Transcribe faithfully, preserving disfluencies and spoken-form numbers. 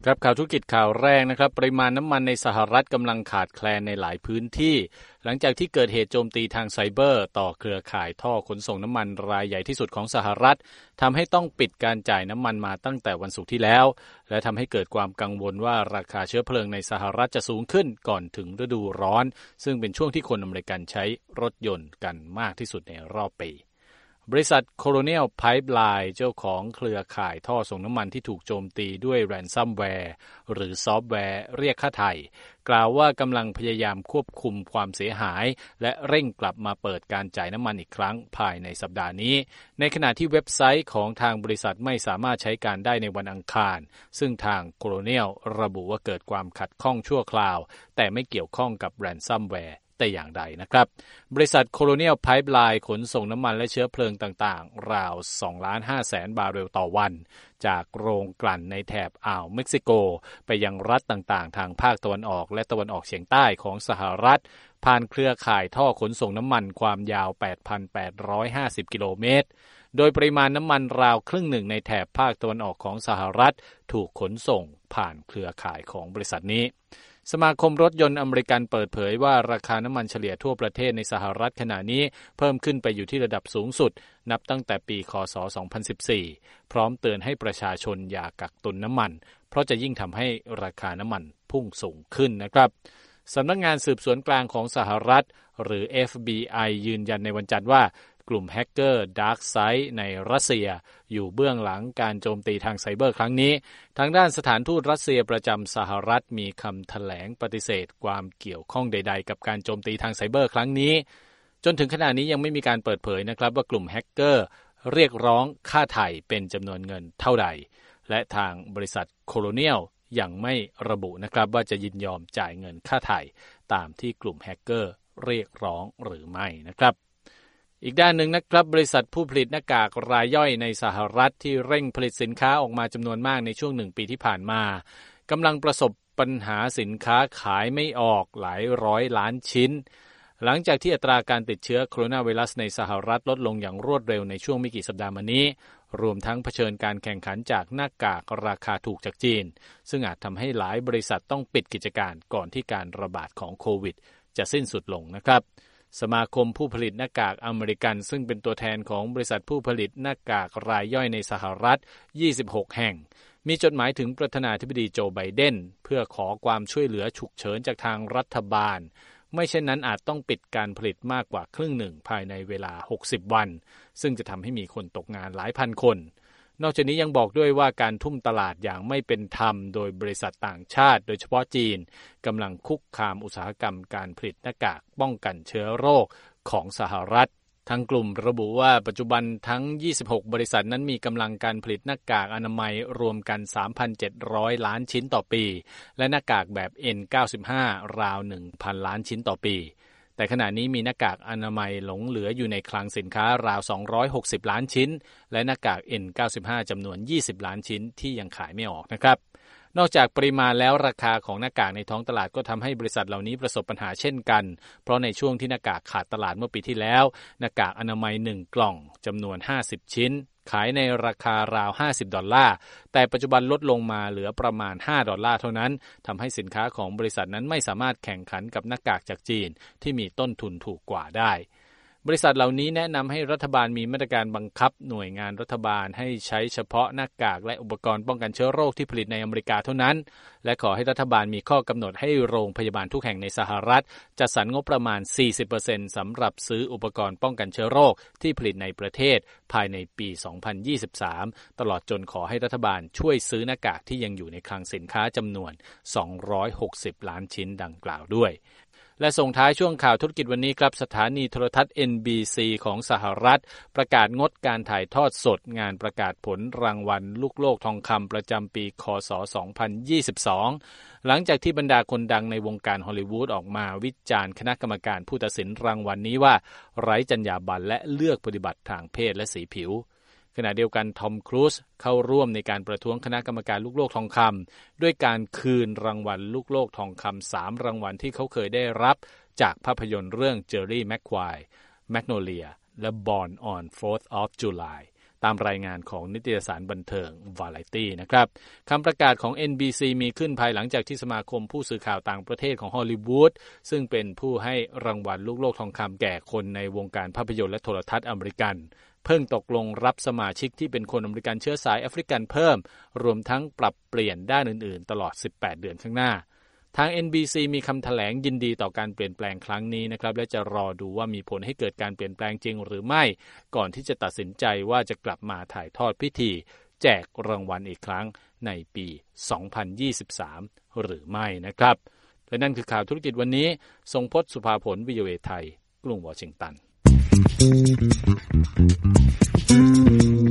ครับข่าวธุรกิจข่าวแรกนะครับปริมาณน้ำมันในสหรัฐกำลังขาดแคลนในหลายพื้นที่หลังจากที่เกิดเหตุโจมตีทางไซเบอร์ต่อเครือข่ายท่อขนส่งน้ำมันรายใหญ่ที่สุดของสหรัฐทำให้ต้องปิดการจ่ายน้ำมันมาตั้งแต่วันศุกร์ที่แล้วและทำให้เกิดความกังวลว่าราคาเชื้อเพลิงในสหรัฐจะสูงขึ้นก่อนถึงฤดูร้อนซึ่งเป็นช่วงที่คนอเมริกันใช้รถยนต์กันมากที่สุดในรอบปีบริษัท Colonial Pipeline เจ้าของเครือข่ายท่อส่งน้ำมันที่ถูกโจมตีด้วยแรนซัมแวร์หรือซอฟต์แวร์เรียกค่าไถ่กล่าวว่ากำลังพยายามควบคุมความเสียหายและเร่งกลับมาเปิดการจ่ายน้ำมันอีกครั้งภายในสัปดาห์นี้ในขณะที่เว็บไซต์ของทางบริษัทไม่สามารถใช้การได้ในวันอังคารซึ่งทาง Colonial ระบุว่าเกิดความขัดข้องชั่วคราวแต่ไม่เกี่ยวข้องกับแรนซัมแวร์แต่อย่างใดนะครับบริษัท Colonial Pipeline ขนส่งน้ำมันและเชื้อเพลิงต่างๆราว สองล้านห้าแสน บาร์เรลต่อวันจากโรงกลั่นในแถบอ่าวเม็กซิโกไปยังรัฐต่างๆทางภาคตะวันออกและตะวันออกเฉียงใต้ของสหรัฐผ่านเครือข่ายท่อขนส่งน้ำมันความยาว แปดพันแปดร้อยห้าสิบ กิโลเมตรโดยปริมาณน้ำมันราวครึ่งหนึ่งในแถบภาคตะวันออกของสหรัฐถูกขนส่งผ่านเครือข่ายของบริษัทนี้สมาคมรถยนต์อเมริกันเปิดเผยว่าราคาน้ำมันเฉลี่ยทั่วประเทศในสหรัฐขณะนี้เพิ่มขึ้นไปอยู่ที่ระดับสูงสุดนับตั้งแต่ปีค.ศ. สองพันสิบสี่พร้อมเตือนให้ประชาชนอย่ากักตุนน้ำมันเพราะจะยิ่งทำให้ราคาน้ำมันพุ่งสูงขึ้นนะครับสำนักงานสืบสวนกลางของสหรัฐหรือ เอฟ บี ไอ ยืนยันในวันจันทร์ว่ากลุ่มแฮกเกอร์ DarkSide ในรัสเซียอยู่เบื้องหลังการโจมตีทางไซเบอร์ครั้งนี้ทางด้านสถานทูตรัสเซียประจำสหรัฐมีคำแถลงปฏิเสธความเกี่ยวข้องใดๆกับการโจมตีทางไซเบอร์ครั้งนี้จนถึงขณะนี้ยังไม่มีการเปิดเผยนะครับว่ากลุ่มแฮกเกอร์เรียกร้องค่าไถ่เป็นจำนวนเงินเท่าใดและทางบริษัท Colonial ยังไม่ระบุนะครับว่าจะยินยอมจ่ายเงินค่าไถ่ตามที่กลุ่มแฮกเกอร์เรียกร้องหรือไม่นะครับอีกด้านหนึ่งนะครับบริษัทผู้ผลิตหน้ากากรายย่อยในสหรัฐที่เร่งผลิตสินค้าออกมาจำนวนมากในช่วงหนึ่งปีที่ผ่านมากำลังประสบปัญหาสินค้าขายไม่ออกหลายร้อยล้านชิ้นหลังจากที่อัตราการติดเชื้อโคโรนาไวรัสในสหรัฐลดลงอย่างรวดเร็วในช่วงไม่กี่สัปดาห์มานี้รวมทั้งเผชิญการแข่งขันจากหน้ากากราคาถูกจากจีนซึ่งอาจทำให้หลายบริษัทต้องปิดกิจการก่อนที่การระบาดของโควิดจะสิ้นสุดลงนะครับสมาคมผู้ผลิตหน้ากากอเมริกันซึ่งเป็นตัวแทนของบริษัทผู้ผลิตหน้ากากรายย่อยในสหรัฐยี่สิบหกแห่งมีจดหมายถึงประธานาธิบดีโจไบเดนเพื่อขอความช่วยเหลือฉุกเฉินจากทางรัฐบาลไม่เช่นนั้นอาจต้องปิดการผลิตมากกว่าครึ่งหนึ่งภายในเวลาหกสิบวันซึ่งจะทำให้มีคนตกงานหลายพันคนนอกจากนี้ยังบอกด้วยว่าการทุ่มตลาดอย่างไม่เป็นธรรมโดยบริษัทต่างชาติโดยเฉพาะจีนกำลังคุกคามอุตสาหกรรมการผลิตหน้ากากป้องกันเชื้อโรคของสหรัฐทางกลุ่มระบุว่าปัจจุบันทั้งยี่สิบหกบริษัทนั้นมีกำลังการผลิตหน้ากากอนามัยรวมกัน สามพันเจ็ดร้อย ล้านชิ้นต่อปีและหน้ากากแบบ เอ็น เก้าสิบห้า ราว หนึ่งพัน ล้านชิ้นต่อปีแต่ขณะนี้มีหน้ากากอนามัยหลงเหลืออยู่ในคลังสินค้าราวสองร้อยหกสิบล้านชิ้นและหน้ากาก เอ็น เก้าสิบห้า จำนวนยี่สิบล้านชิ้นที่ยังขายไม่ออกนะครับนอกจากปริมาณแล้วราคาของหน้ากากในท้องตลาดก็ทำให้บริษัทเหล่านี้ประสบปัญหาเช่นกันเพราะในช่วงที่หน้ากากขาดตลาดเมื่อปีที่แล้วหน้ากากอนามัยหนึ่งกล่องจำนวนห้าสิบชิ้นขายในราคาราวห้าสิบดอลลาร์แต่ปัจจุบันลดลงมาเหลือประมาณห้าดอลลาร์เท่านั้นทำให้สินค้าของบริษัทนั้นไม่สามารถแข่งขันกับหน้ากากจากจีนที่มีต้นทุนถูกกว่าได้บริษัทเหล่านี้แนะนำให้รัฐบาลมีมาตรการบังคับหน่วยงานรัฐบาลให้ใช้เฉพาะหน้ากากและอุปกรณ์ป้องกันเชื้อโรคที่ผลิตในอเมริกาเท่านั้นและขอให้รัฐบาลมีข้อกำหนดให้โรงพยาบาลทุกแห่งในสหรัฐจัดสรรงบประมาณ สี่สิบเปอร์เซ็นต์ สำหรับซื้ออุปกรณ์ป้องกันเชื้อโรคที่ผลิตในประเทศภายในปี สองพันยี่สิบสาม ตลอดจนขอให้รัฐบาลช่วยซื้อหน้ากากที่ยังอยู่ในคลังสินค้าจำนวนสองร้อยหกสิบล้านชิ้นดังกล่าวด้วยและส่งท้ายช่วงข่าวธุรกิจวันนี้ครับสถานีโทรทัศน์ เอ็น บี ซี ของสหรัฐประกาศงดการถ่ายทอดสดงานประกาศผลรางวัลลูกโลกทองคำประจำปีค.ศ. สองพันยี่สิบสองหลังจากที่บรรดาคนดังในวงการฮอลลีวูดออกมาวิจารณ์คณะกรรมการผู้ตัดสินรางวัลนี้ว่าไร้จรรยาบรรณและเลือกปฏิบัติทางเพศและสีผิวขณะเดียวกันทอมครูซเข้าร่วมในการประท้วงคณะกรรมการลูกโลกทองคำด้วยการคืนรางวัลลูกโลกทองคำสามรางวัลที่เขาเคยได้รับจากภาพยนตร์เรื่อง Jerry Maguire Magnolia และ Born on โฟร์ธ of July ตามรายงานของนิตยสารบันเทิง Variety นะครับคำประกาศของ เอ็น บี ซี มีขึ้นภายหลังจากที่สมาคมผู้สื่อข่าวต่างประเทศของฮอลลีวูดซึ่งเป็นผู้ให้รางวัลลูกโลกทองคำแก่คนในวงการภาพยนตร์และโทรทัศน์อเมริกันเพิ่งตกลงรับสมาชิกที่เป็นคนอเมริกันเชื้อสายแอฟริกันเพิ่มรวมทั้งปรับเปลี่ยนด้านอื่นๆตลอดสิบแปดเดือนข้างหน้าทาง เอ็น บี ซี มีคำแถลงยินดีต่อการเปลี่ยนแปลงครั้งนี้นะครับและจะรอดูว่ามีผลให้เกิดการเปลี่ยนแปลงจริงหรือไม่ก่อนที่จะตัดสินใจว่าจะกลับมาถ่ายทอดพิธีแจกรางวัลอีกครั้งในปีสองพันยี่สิบสามหรือไม่นะครับและนั่นคือข่าวธุรกิจวันนี้ทรงพจน์สุภาผล วี โอ เอ ไทยกรุงวอชิงตัน